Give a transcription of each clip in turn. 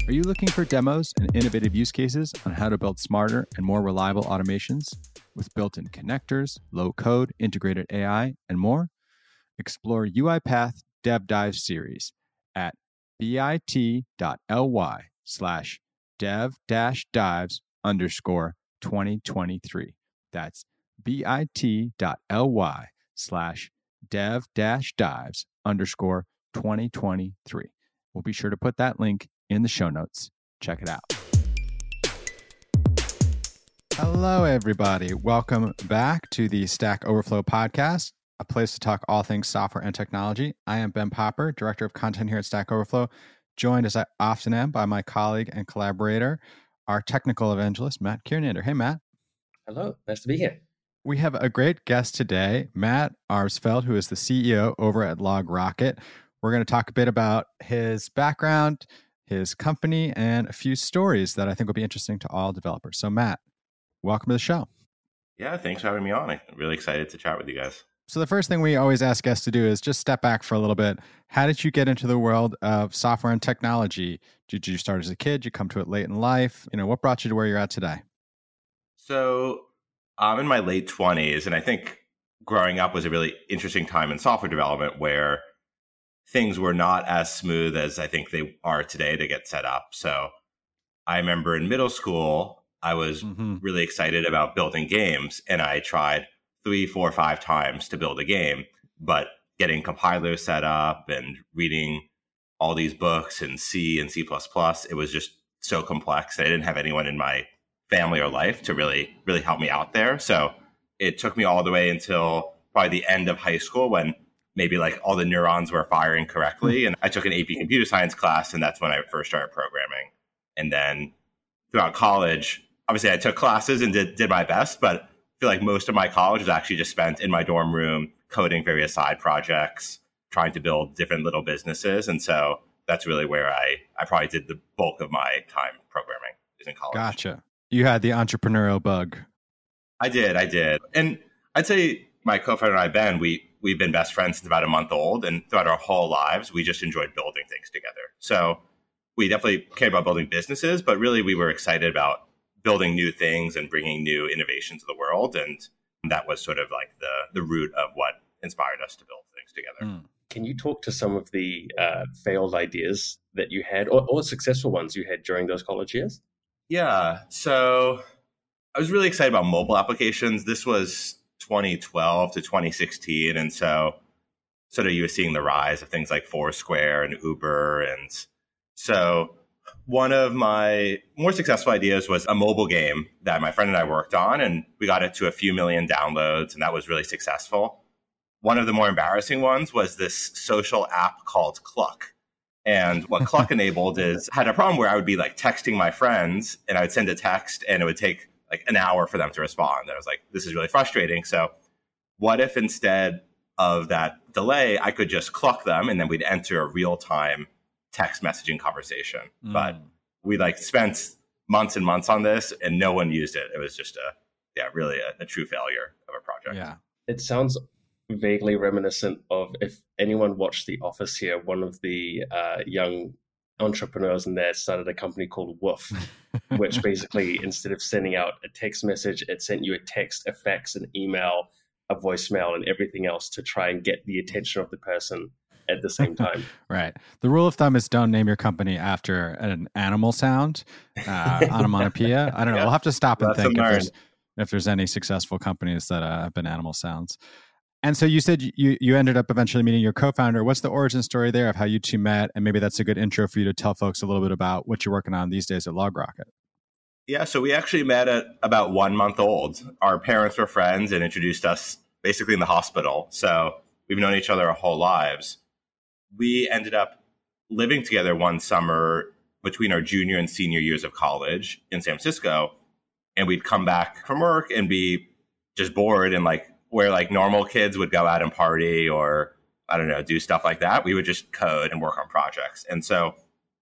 Are you looking for demos and innovative use cases on how to build smarter and more reliable automations with built-in connectors, low-code, integrated AI, and more? Explore UiPath Dev Dive series at bit.ly/dev-dives_2023. That's bit.ly/dev-dives_2023. We'll be sure to put that link in the show notes. Check it out. Hello, everybody. Welcome back to the Stack Overflow podcast, a place to talk all things software and technology. I am Ben Popper, Director of Content here at Stack Overflow, joined as I often am by my colleague and collaborator, our technical evangelist, Matt Kiernander. Hey, Matt. Hello. Nice to be here. We have a great guest today, Matt Arsfeld, who is the CEO over at LogRocket. We're going to talk a bit about his background, his company, and a few stories that I think will be interesting to all developers. So, Matt, welcome to the show. Yeah, thanks for having me on. I'm really excited to chat with you guys. So the first thing we always ask guests to do is just step back for a little bit. How did you get into the world of software and technology? Did you start as a kid? Did you come to it late in life? What brought you to where you're at today? So I'm in my late 20s, and I think growing up was a really interesting time in software development where things were not as smooth as I think they are today to get set up. So I remember in middle school, I was really excited about building games, and I tried 3, 4, 5 times to build a game, but getting compilers set up and reading all these books in C and C++, it was just so complex. I didn't have anyone in my family or life to really help me out there. So it took me all the way until probably the end of high school when maybe like all the neurons were firing correctly. And I took an AP computer science class, and that's when I first started programming. And then throughout college, obviously I took classes and did my best, but I feel like most of my college was actually just spent in my dorm room coding various side projects, trying to build different little businesses. And so that's really where I probably did the bulk of my time programming is in college. Gotcha. You had the entrepreneurial bug. I did. And I'd say my co-founder and I, Ben, we've been best friends since about a month old. And throughout our whole lives, we just enjoyed building things together. So we definitely cared about building businesses, but really we were excited about building new things and bringing new innovation to the world. And that was sort of like the root of what inspired us to build things together. Can you talk to some of the failed ideas that you had or successful ones you had during those college years? Yeah. So I was really excited about mobile applications. This was 2012 to 2016. And so sort of you were seeing the rise of things like Foursquare and Uber. And so one of my more successful ideas was a mobile game that my friend and I worked on, and we got it to a few million downloads, and that was really successful. One of the more embarrassing ones was this social app called Cluck. And what Cluck enabled had a problem where I would be like texting my friends, and I would send a text and it would take like an hour for them to respond. And I was like, this is really frustrating. So what if instead of that delay, I could just Cluck them and then we'd enter a real-time text messaging conversation. But we spent months and months on this and no one used it. It was just really a true failure of a project. Yeah. It sounds vaguely reminiscent of, if anyone watched The Office here, one of the young entrepreneurs in there started a company called Woof, which basically, instead of sending out a text message, it sent you a text, a fax, an email, a voicemail, and everything else to try and get the attention of the person at the same time. Right. The rule of thumb is don't name your company after an animal sound, onomatopoeia. I don't know. We'll have to stop and think if there's any successful companies that have been animal sounds. And so you said you ended up eventually meeting your co-founder. What's the origin story there of how you two met? And maybe that's a good intro for you to tell folks a little bit about what you're working on these days at LogRocket. Yeah, so we actually met at about 1 month old. Our parents were friends and introduced us basically in the hospital. So we've known each other our whole lives. We ended up living together one summer between our junior and senior years of college in San Francisco. And we'd come back from work and be just bored, and where normal kids would go out and party or, I don't know, do stuff like that, we would just code and work on projects. And so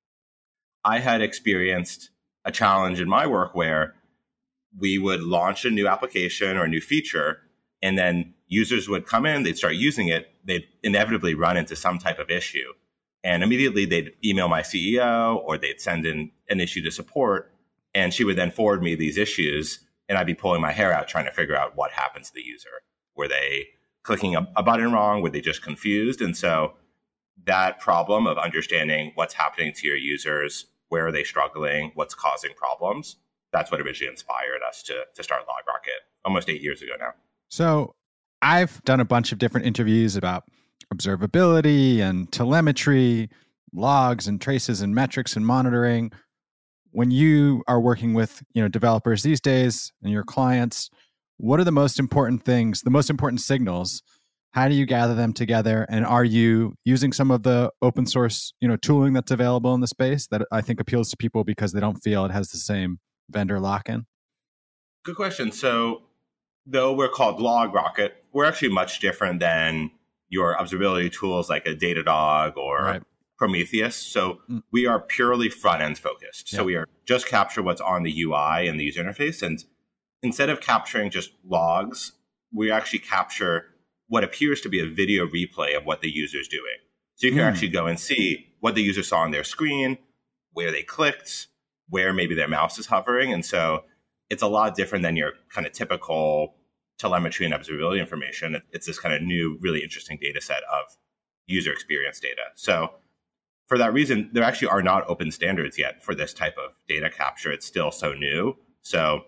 I had experienced a challenge in my work where we would launch a new application or a new feature, and then users would come in, they'd start using it, they'd inevitably run into some type of issue. And immediately they'd email my CEO or they'd send in an issue to support. And she would then forward me these issues. And I'd be pulling my hair out trying to figure out what happened to the user. Were they clicking a button wrong? Were they just confused? And so that problem of understanding what's happening to your users, where are they struggling, what's causing problems, that's what originally inspired us to start LogRocket almost 8 years ago now. So I've done a bunch of different interviews about observability and telemetry, logs and traces and metrics and monitoring. When you are working with, developers these days and your clients, what are the most important things, the most important signals? How do you gather them together? And are you using some of the open source, tooling that's available in the space that I think appeals to people because they don't feel it has the same vendor lock-in? Good question. So though we're called LogRocket, we're actually much different than your observability tools like a Datadog or Prometheus. So we are purely front-end focused. So we are just capture what's on the UI and the user interface. And instead of capturing just logs, we actually capture what appears to be a video replay of what the user is doing. So you can actually go and see what the user saw on their screen, where they clicked, where maybe their mouse is hovering. And so it's a lot different than your kind of typical telemetry and observability information. It's this kind of new, really interesting data set of user experience data. So for that reason, there actually are not open standards yet for this type of data capture. It's still so new. So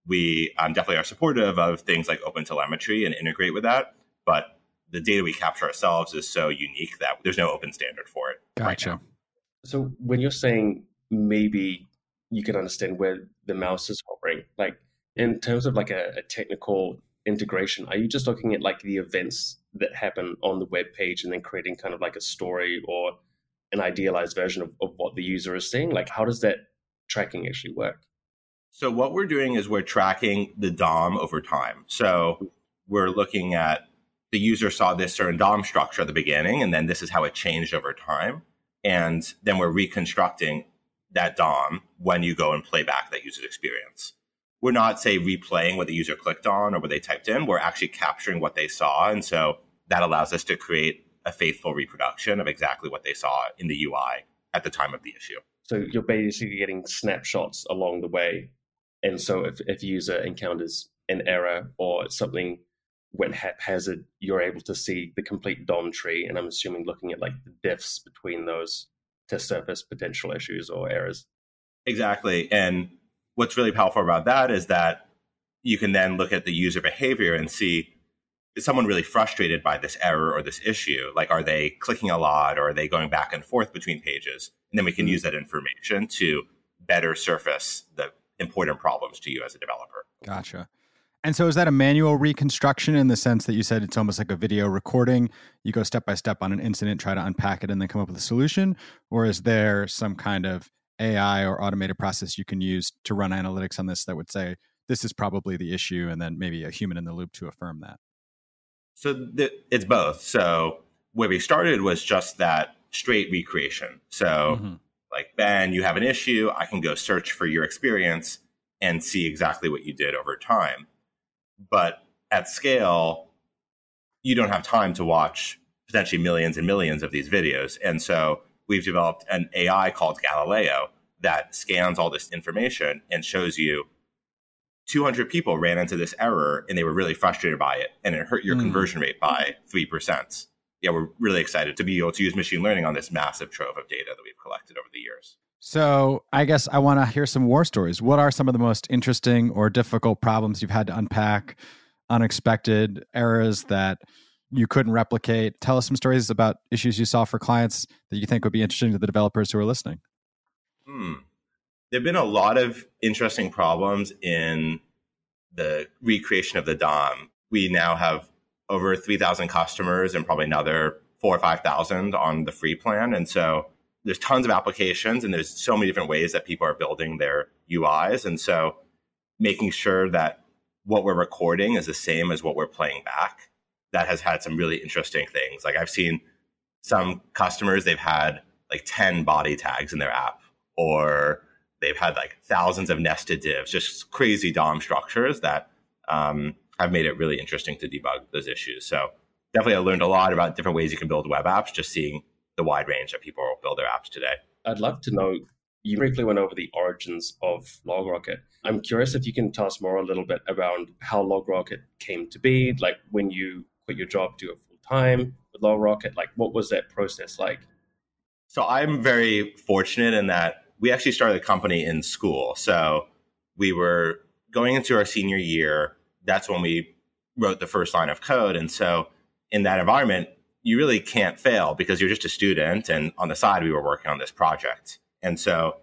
we definitely are supportive of things like open telemetry and integrate with that. But the data we capture ourselves is so unique that there's no open standard for it. Gotcha. Right now. So when you're saying maybe you can understand where the mouse is hovering, like in terms of like a technical integration, are you just looking at like the events that happen on the web page and then creating kind of like a story or an idealized version of what the user is seeing? Like, how does that tracking actually work? So what we're doing is we're tracking the DOM over time. So we're looking at the user saw this certain DOM structure at the beginning, and then this is how it changed over time. And then we're reconstructing that DOM when you go and play back that user experience. We're not, say, replaying what the user clicked on or what they typed in. We're actually capturing what they saw. And so that allows us to create a faithful reproduction of exactly what they saw in the UI at the time of the issue. So you're basically getting snapshots along the way. And so if a user encounters an error or something went haphazard, you're able to see the complete DOM tree. And I'm assuming looking at like the diffs between those to surface potential issues or errors. Exactly. And what's really powerful about that is that you can then look at the user behavior and see, is someone really frustrated by this error or this issue? Like, are they clicking a lot or are they going back and forth between pages? And then we can use that information to better surface the important problems to you as a developer. Gotcha. And so is that a manual reconstruction in the sense that you said it's almost like a video recording? You go step by step on an incident, try to unpack it, and then come up with a solution? Or is there some kind of AI or automated process you can use to run analytics on this that would say, this is probably the issue, and then maybe a human in the loop to affirm that? So it's both. So where we started was just that straight recreation. So like, Ben, you have an issue. I can go search for your experience and see exactly what you did over time. But at scale, you don't have time to watch potentially millions and millions of these videos. And so we've developed an AI called Galileo that scans all this information and shows you 200 people ran into this error and they were really frustrated by it, and it hurt your conversion rate by 3%. Yeah, we're really excited to be able to use machine learning on this massive trove of data that we've collected over the years. So I guess I want to hear some war stories. What are some of the most interesting or difficult problems you've had to unpack, unexpected errors that you couldn't replicate? Tell us some stories about issues you saw for clients that you think would be interesting to the developers who are listening. There have been a lot of interesting problems in the recreation of the DOM. We now have over 3,000 customers and probably another 4,000 or 5,000 on the free plan. And so there's tons of applications and there's so many different ways that people are building their UIs. And so making sure that what we're recording is the same as what we're playing back, that has had some really interesting things. Like, I've seen some customers, they've had like 10 body tags in their app, or they've had like thousands of nested divs, just crazy DOM structures that have made it really interesting to debug those issues. So definitely I learned a lot about different ways you can build web apps, just seeing the wide range that people build their apps today. I'd love to know, you briefly went over the origins of LogRocket. I'm curious if you can tell us more a little bit around how LogRocket came to be, like when you quit your job, do it full time with LogRocket, like what was that process like? So I'm very fortunate in that we actually started the company in school. So we were going into our senior year. That's when we wrote the first line of code. And so in that environment, you really can't fail because you're just a student. And on the side, we were working on this project. And so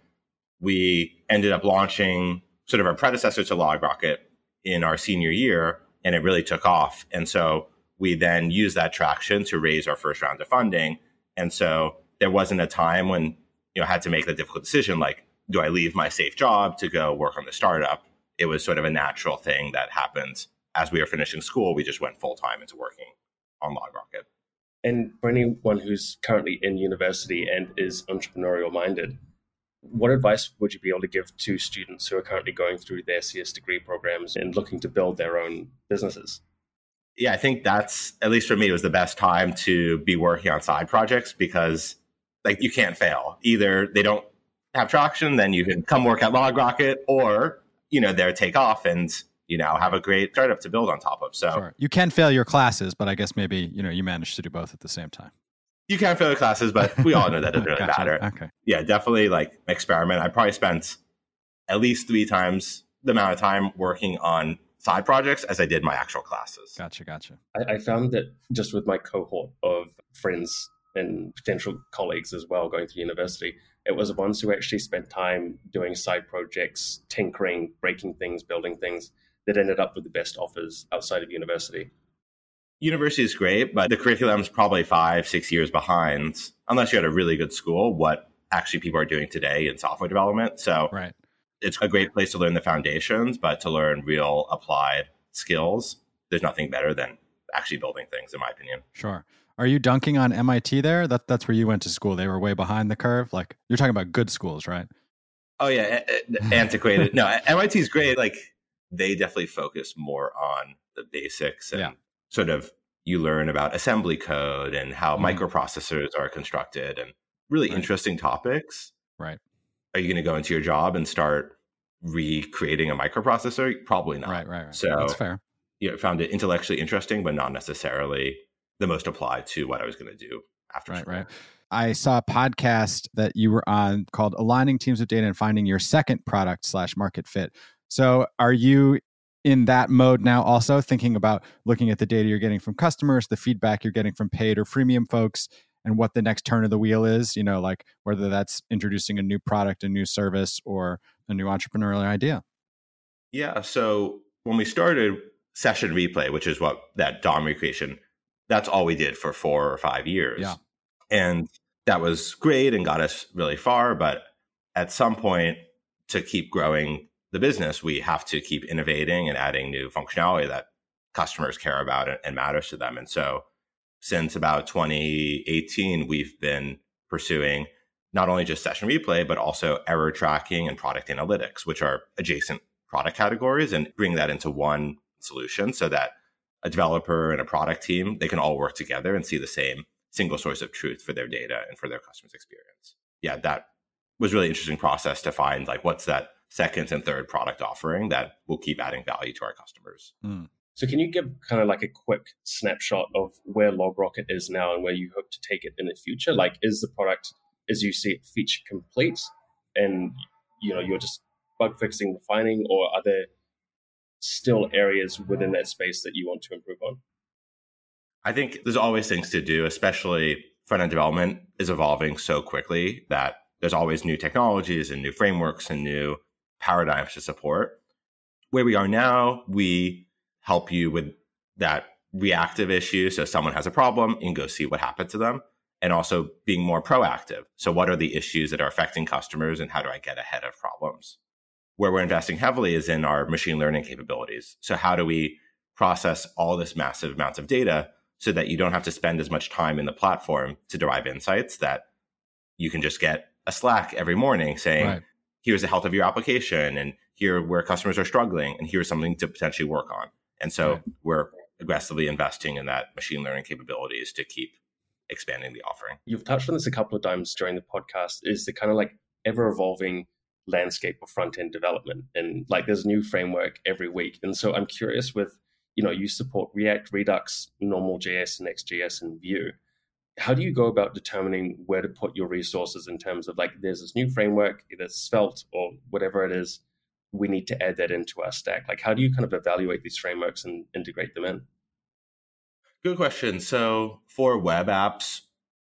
we ended up launching sort of our predecessor to LogRocket in our senior year, and it really took off. And so we then used that traction to raise our first round of funding. And so there wasn't a time when, I had to make the difficult decision, like, do I leave my safe job to go work on the startup? It was sort of a natural thing that happened. As we were finishing school, we just went full time into working on LogRocket. And for anyone who's currently in university and is entrepreneurial minded, what advice would you be able to give to students who are currently going through their CS degree programs and looking to build their own businesses? Yeah, I think that's, at least for me, it was the best time to be working on side projects because like you can't fail. Either they don't have traction, then you can come work at LogRocket, or, they'll take off and, have a great startup to build on top of. So sure. You can fail your classes, but I guess maybe, you managed to do both at the same time. You can fail your classes, but we all know that doesn't really Gotcha. matter. Okay. Yeah, definitely like experiment. I probably spent at least 3 times the amount of time working on side projects as I did my actual classes. Gotcha. I found that just with my cohort of friends and potential colleagues as well going through university, it was the ones who actually spent time doing side projects, tinkering, breaking things, building things that ended up with the best offers outside of university. University is great, but the curriculum is probably 5-6 years behind, unless you're at a really good school, what actually people are doing today in software development. So right. It's a great place to learn the foundations, but to learn real applied skills, there's nothing better than actually building things, in my opinion. Sure. Are you dunking on MIT there? That's where you went to school. They were way behind the curve. Like, you're talking about good schools, right? Oh yeah, antiquated. No, MIT is great. Like, they definitely focus more on the basics and sort of you learn about assembly code and how microprocessors are constructed and really interesting topics. Right. Are you going to go into your job and start recreating a microprocessor? Probably not. Right. So that's fair. Found it intellectually interesting, but not necessarily the most applied to what I was going to do after school. Right. I saw a podcast that you were on called Aligning Teams with Data and Finding Your Second Product / Market Fit. So are you in that mode now also, thinking about looking at the data you're getting from customers, the feedback you're getting from paid or freemium folks, and what the next turn of the wheel is, like whether that's introducing a new product, a new service, or a new entrepreneurial idea? Yeah. So when we started Session Replay, which is what that DOM recreation, that's all we did for 4 or 5 years. Yeah. And that was great and got us really far. But at some point, to keep growing the business, we have to keep innovating and adding new functionality that customers care about and matters to them. And so since about 2018, we've been pursuing not only just Session Replay, but also error tracking and product analytics, which are adjacent product categories, and bring that into one solution so that a developer and a product team, they can all work together and see the same single source of truth for their data and for their customers' experience. Yeah, that was really interesting process to find like what's that second and third product offering that will keep adding value to our customers. So can you give kind of like a quick snapshot of where LogRocket is now and where you hope to take it in the future? Like, is the product, as you see it, feature complete and you're just bug fixing, refining, or are there still areas within that space that you want to improve on? I think there's always things to do, especially front-end development is evolving so quickly that there's always new technologies and new frameworks and new paradigms to support. Where we are now, we help you with that reactive issue. So someone has a problem, you can go see what happened to them, and also being more proactive. So what are the issues that are affecting customers and how do I get ahead of problems? Where we're investing heavily is in our machine learning capabilities. So how do we process all this massive amounts of data so that you don't have to spend as much time in the platform to derive insights, that you can just get a Slack every morning saying, here's the health of your application and here where customers are struggling and here's something to potentially work on. And so we're aggressively investing in that machine learning capabilities to keep expanding the offering. You've touched on this a couple of times during the podcast, is the kind of like ever-evolving landscape of front-end development. And like there's a new framework every week. And so I'm curious with, you support React, Redux, Normal.js, Next.js, and Vue. How do you go about determining where to put your resources in terms of like, there's this new framework, either Svelte or whatever it is, we need to add that into our stack? Like, how do you kind of evaluate these frameworks and integrate them in? Good question. So for web apps,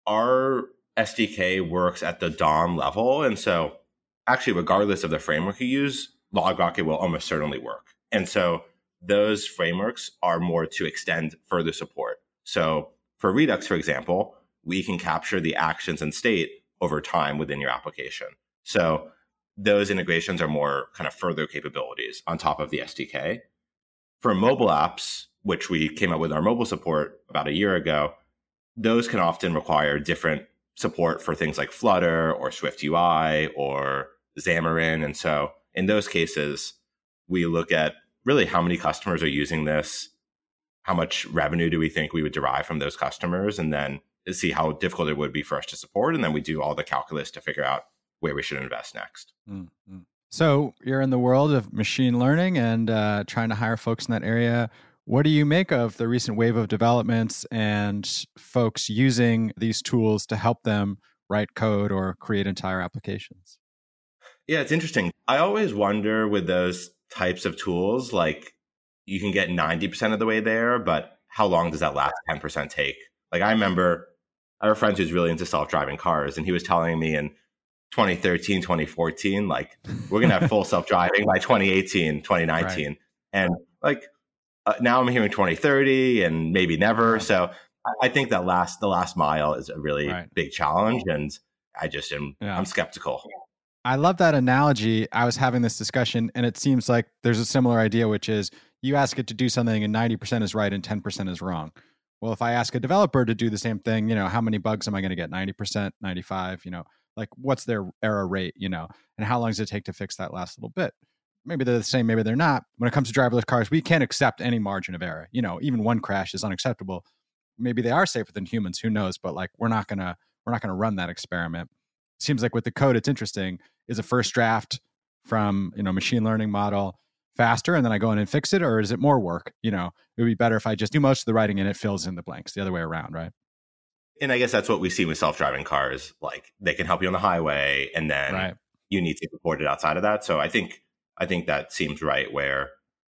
our SDK works at the DOM level. And so actually, regardless of the framework you use, LogRocket will almost certainly work. And so those frameworks are more to extend further support. So for Redux, for example, we can capture the actions and state over time within your application. So those integrations are more kind of further capabilities on top of the SDK. For mobile apps, which we came up with our mobile support about a year ago, those can often require different support for things like Flutter or Swift UI or Xamarin. And so in those cases, we look at really how many customers are using this, how much revenue do we think we would derive from those customers, and then see how difficult it would be for us to support. And then we do all the calculus to figure out where we should invest next. Mm-hmm. So you're in the world of machine learning and trying to hire folks in that area. What do you make of the recent wave of developments and folks using these tools to help them write code or create entire applications? Yeah, it's interesting. I always wonder with those types of tools, like you can get 90% of the way there, but how long does that last 10% take? Like I remember I have a friend who's really into self-driving cars, and he was telling me in 2013, 2014, like we're going to have full self-driving by 2018, 2019. Right. And like now I'm hearing 2030 and maybe never. Right. So I think that the last mile is a really big challenge. And I just I'm skeptical. I love that analogy. I was having this discussion and it seems like there's a similar idea, which is you ask it to do something and 90% is right and 10% is wrong. Well, if I ask a developer to do the same thing, how many bugs am I going to get? 90%, 95, like what's their error rate, and how long does it take to fix that last little bit? Maybe they're the same, maybe they're not. When it comes to driverless cars, we can't accept any margin of error. Even one crash is unacceptable. Maybe they are safer than humans, who knows? But like we're not gonna run that experiment. Seems like with the code, it's interesting. Is a first draft from machine learning model faster and then I go in and fix it, or is it more work? It would be better if I just do most of the writing and it fills in the blanks, the other way around, right? And I guess that's what we see with self-driving cars. Like they can help you on the highway and then you need to support it outside of that. So I think that seems right, where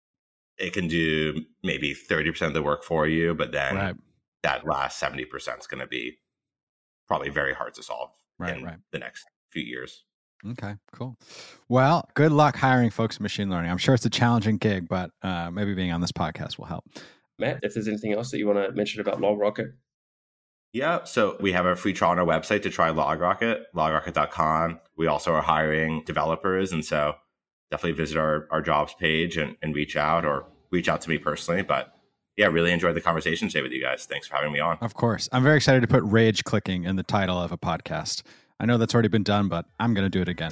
it can do maybe 30% of the work for you, but then that last 70% is going to be probably very hard to solve in the next few years. Okay, cool. Well, good luck hiring folks in machine learning. I'm sure it's a challenging gig, but maybe being on this podcast will help. Matt, if there's anything else that you want to mention about LogRocket. Yeah, so we have a free trial on our website to try LogRocket, logrocket.com. We also are hiring developers, and so definitely visit our jobs page and reach out to me personally. But yeah, really enjoyed the conversation today with you guys. Thanks for having me on. Of course. I'm very excited to put rage clicking in the title of a podcast. I know that's already been done, but I'm going to do it again.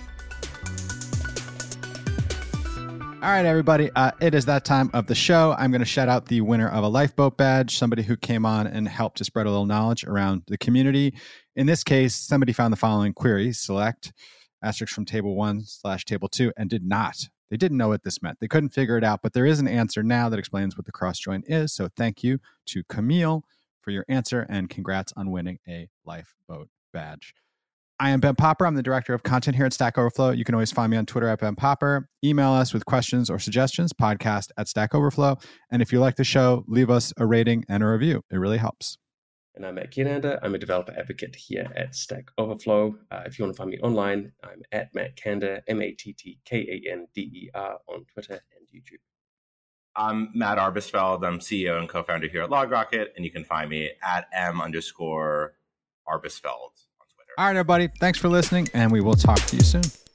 All right, everybody. It is that time of the show. I'm going to shout out the winner of a Lifeboat badge, somebody who came on and helped to spread a little knowledge around the community. In this case, somebody found the following query: select asterisk from table 1/table 2 and did not. They didn't know what this meant. They couldn't figure it out, but there is an answer now that explains what the cross join is. So thank you to Camille for your answer and congrats on winning a Lifeboat badge. I am Ben Popper. I'm the director of content here at Stack Overflow. You can always find me on Twitter at Ben Popper. Email us with questions or suggestions, podcast@Stack Overflow. And if you like the show, leave us a rating and a review. It really helps. And I'm Matt Kinander. I'm a developer advocate here at Stack Overflow. If you want to find me online, I'm at Matt Kander, MattKander on Twitter and YouTube. I'm Matt Arbesfeld. I'm CEO and co-founder here at LogRocket, and you can find me at @M_Arbesfeld. All right, everybody. Thanks for listening, and we will talk to you soon.